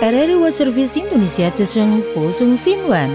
RRI World Service Indonesia之声播送新闻。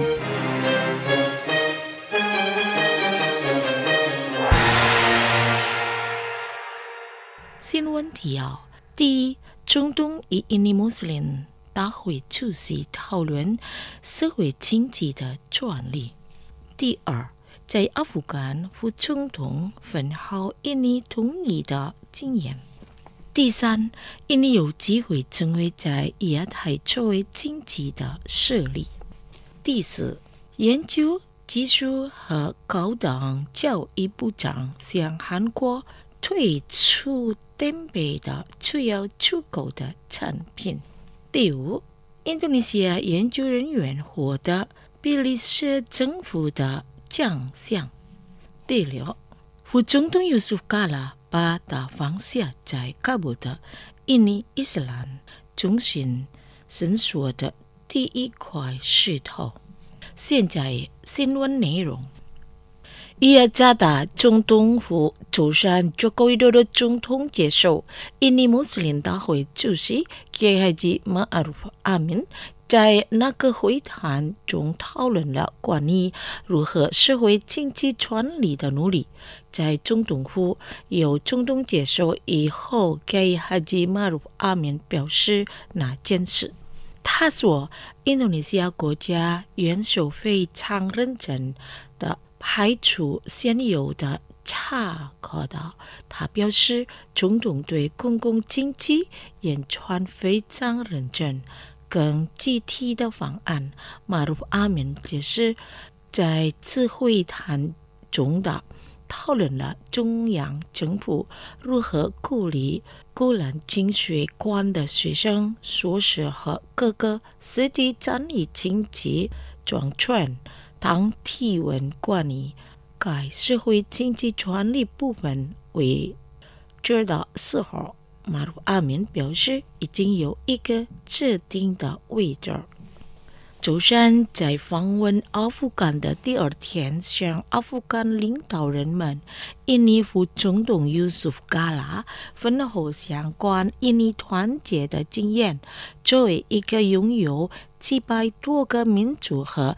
新闻提要：第一，中东与印尼穆斯林大会出席讨论社会经济的专利。第二，在阿富汗副总统分好印尼统一的经验。第三，印尼有机会成为在亚太作为经济的势力。第四，研究、技术和高等教育部长向韩国推出准备的主要出口的产品。第五，印度尼西亚研究人员获得比利时政府的奖项。第六，副总统尤苏夫卡拉把他放下在喀布的印尼伊斯兰中心伸缩的第一块石头。现在新闻内容。雅加达总统府周三Joko Widodo总统接受印尼穆斯林大会主席 Kiai Haji Ma'ruf Amin在那个会谈中讨论了关于如何社会经济管理的努力。在总统府由总统接受以后 Kiai Haji Ma'ruf Amin 表示那件事。他说，印度尼西亚国家元首非常认真的排除现有的差额的。他表示，总统对公共经济研传非常认真。更具体的方案，马鲁阿敏解释，在此会谈中的讨论了中央政府如何鼓励古兰经学馆的学生、硕士和各个实际参与经济状况。当提问关于该社会经济管理部分为这的时候，马鲁阿敏表示已经有一个制定的位置。周三在访问阿富汗的第二天，向阿富汗领导人们印尼副总统尤苏夫卡拉分享相关印尼团结的经验。作为一个拥有700多个民族和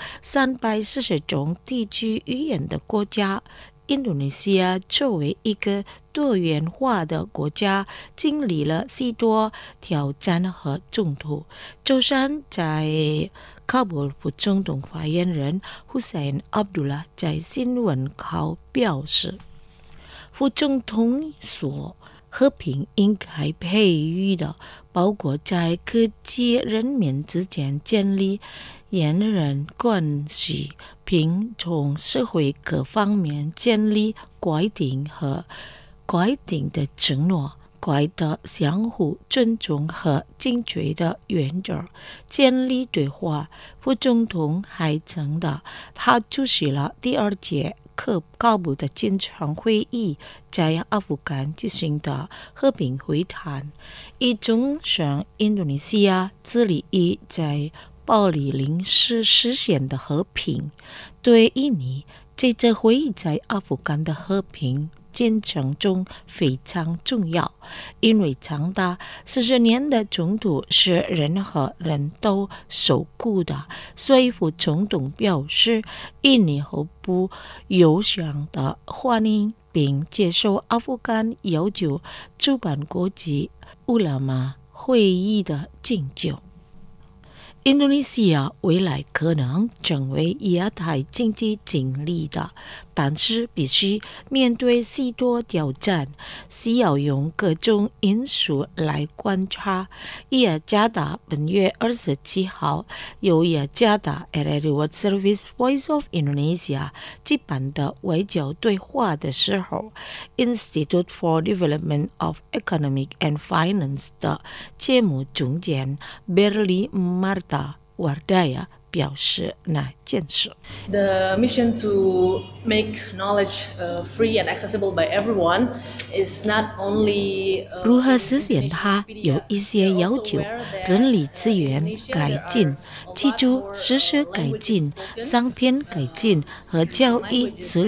340种地区语言的国家，印度尼西亚作为一个多元化的国家，经历了许多挑战和冲突。周三在喀布副总统发言人 Hussein Abdullah 在新闻稿表示，副总统说，和平应该培育的包括在各级人民之间建立言人关系，并从社会各方面建立规定和规定的承诺，该的相互尊重和精确的原则，建立对话。副总统还称的，他出席了第二届喀布的经常会议，在阿富汗进行的和平会谈，以重申印度尼西亚致力于在巴里临时实现的和平。对印尼，这次会议在阿富汗的和平进程中非常重要，因为长达40年的冲突是任何人都受苦的。所以副总统表示，印尼何不友善的欢迎并接受阿富汗要求主办国际乌拉玛会议的请求。印度尼西亚未来可能成为亚太经济经理的，但是必须面对许多挑战，需要用各种因素来观察。雅加达本月27号由雅加达 RRI World Service Voice of Indonesia 举办的外交对话的时候， Institute for Development of Economic and Finance 的节目总监 Berli Marta Wardaya 表示那件事。 The mission to make knowledge free and accessible by everyone is not only 如何实现它有一些要求，人力资源改进、基础设施改进、商品改进和教育策略。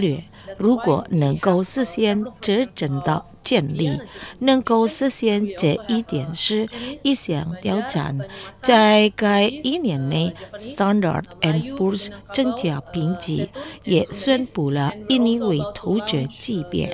如果能够实现执政的建立，能够实现这一点是一项挑战。在该一年内 ，Standard and Poor's 增加评级，也宣布了印尼为投资级别。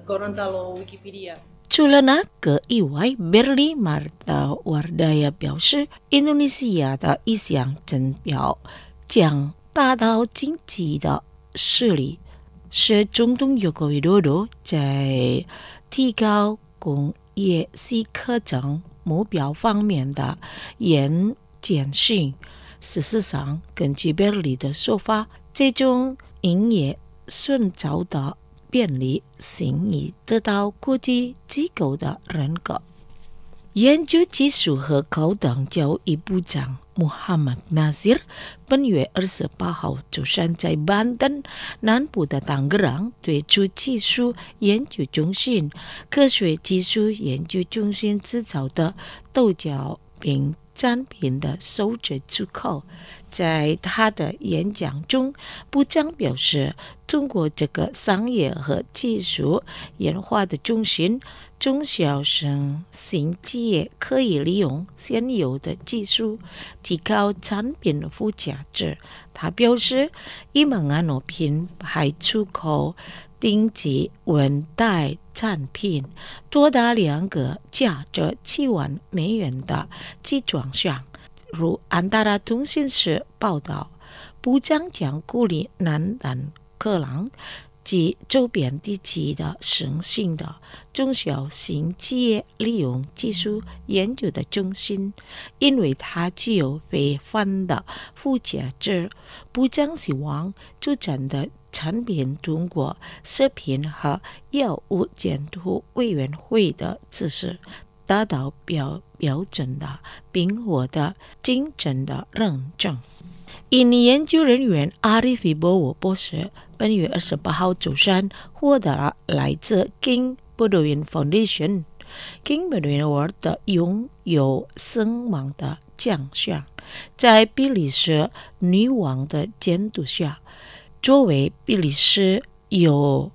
除了那个以外，Berli Marta Wardaya 表示，印度尼西亚的一项指标将达到经济的实力，是总统Joko Widodo在提高工业西科增目标方面的严谨性。事实上，根据Berli的说法，这种营业顺造的便利性已得到国际机构的认可。研究技术和高等教育部长Muhammad Nasir 本月28号周三在Banten南部的Tangerang推出技术研究中心、科学技术研究中心制造的豆角饼产品的首次出口。在他的演讲中，部长表示，通过这个商业和技术研发的中心，中小型企业可以利用现有的技术提高产品的附加值。他表示，以马安诺品牌出口顶级文代产品多达2个价值7万美元的集装箱。如安达拉通讯社报道，部长将鼓励南丹克朗及周边地区的新兴的中小型企业利用技术研究的中心，因为它具有非凡的附加值。部长希望组成的产品通过食品和药物监督委员会的支持，达到标准的并获得竞争的认证。印尼研究人员Arif Wibowo博士本月28号周三获得了来自 King Bedouin Foundation、King Bedouin Award 的拥有声望的奖项。在比利时女王的监督下，作为比利时有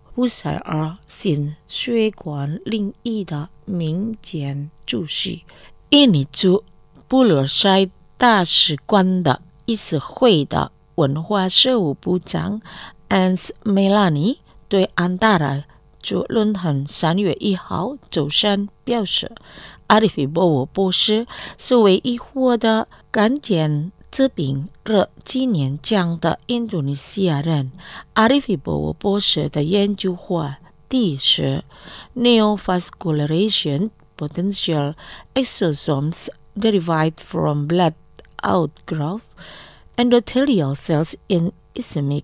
52新血管领域的民间主席，印尼驻布鲁塞大使馆的议事会的文化事务部长 Ans Melani 对安达拉驻论坛3月1号周三表示，阿里菲波沃博士是唯一获得罕见疾病热纪念奖的印度尼西亚人。阿里菲波沃博士的研究话题是 Neovascularization Potential Exosomes Derived from Blood Outgrowth Endothelial Cells in Ischemic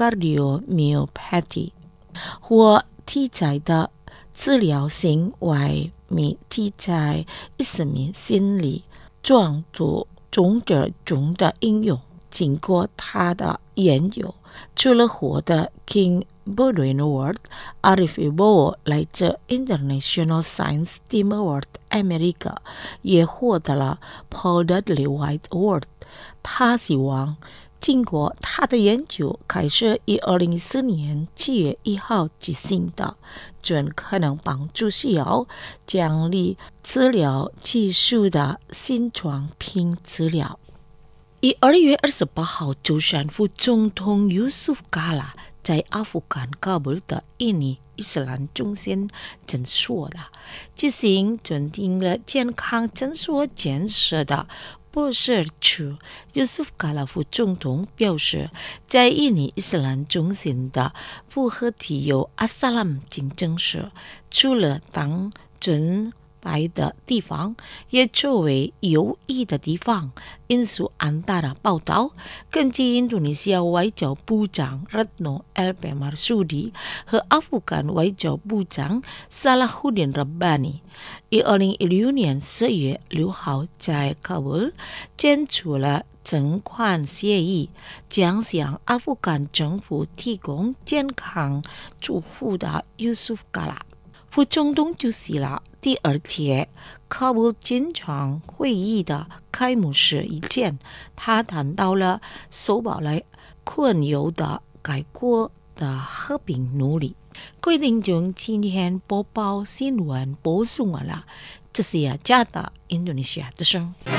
Cardiomyopathy 或题材的治疗性外泌体在Ischemic心理状态中的应用。经过他的研究，除了获得 King Bedouin Award， Arif Wibowo 来自 International Science Team Award America 也获得了 Paul Dudley White Award。 他希望经过他的研究开始于2014年7月1号执行的，准可能帮助需要奖励治疗技术的新创品治疗。于2月28号周三，副总统 Yusuf Kala 在阿富汗喀布尔的印尼伊斯兰中心诊所的执行准定了健康诊所建设的博士处。 Yusuf Kala 副总统表示，在印尼伊斯兰中心的复合体有阿萨拉姆竞争室，除了当准白的地方，也作为有益的地方。引述安达拉报道，根据印度尼西亚外交部长 Retno LP Marsudi 和阿富汗外交部长 Salahuddin Rabbani 于2016年4月6号在喀布尔签署了赠款协议，将向阿富汗政府提供健康祝福的 Yusuf Kala 副总统出席了第2届喀布尔经常会议的开幕式以前，他谈到了受到了困扰的该国的和平努力。各位听众，今天播报新闻播送完了，这是雅加达印度尼西亚之声。